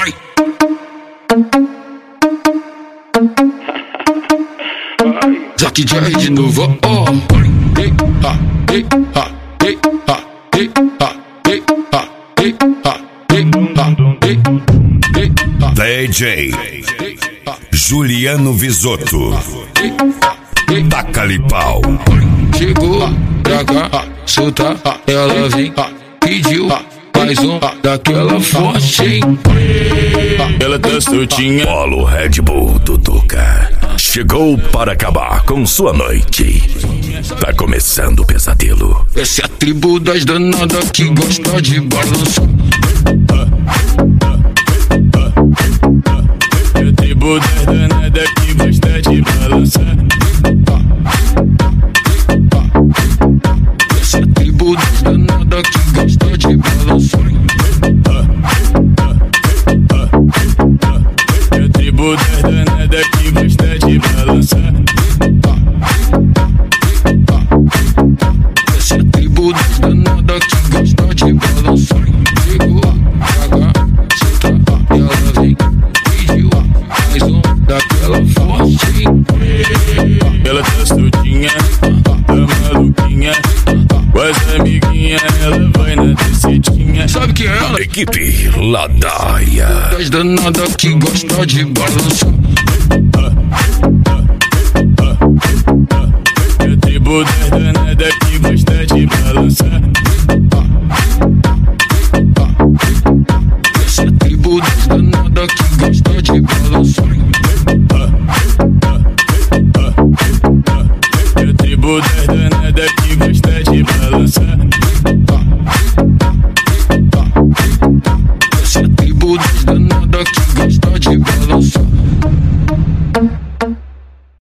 vai. Zack J de novo, ó. Ei, ha, ei, ha, ei, ha, ei, ha, ei, ha, ei, ha, ei, ha, ei, ha. DJ Juliano Visotto. Taca-lhe pau. Chegou pra cá, solta, ela vem, pediu mais um daquela forte, hein? Ela tá soltinha. Polo Red Bull Duduca chegou para acabar com sua noite. Tá começando o pesadelo. Essa é a tribo das danadas que gosta de balançar. É a tribo das danadas que gosta de balançar. Essa é a tribo das danadas que gosta de balançar. É a tribo das danadas que gosta de balançar. Essa é a tribo das danadas que gosta de balançar. Chegou pra cá, solta, ela vem, pediu mais um daquela forte, hein? Ela tá soltinha, tá maluquinha. Com as amiguinhas, ela vai na descidinha. Sabe quem é ela? Equipe Ladaia. Das danadas que gosta de balançar. É a tribo das danadas que gosta de balançar. Essa é a tribo das danadas que gosta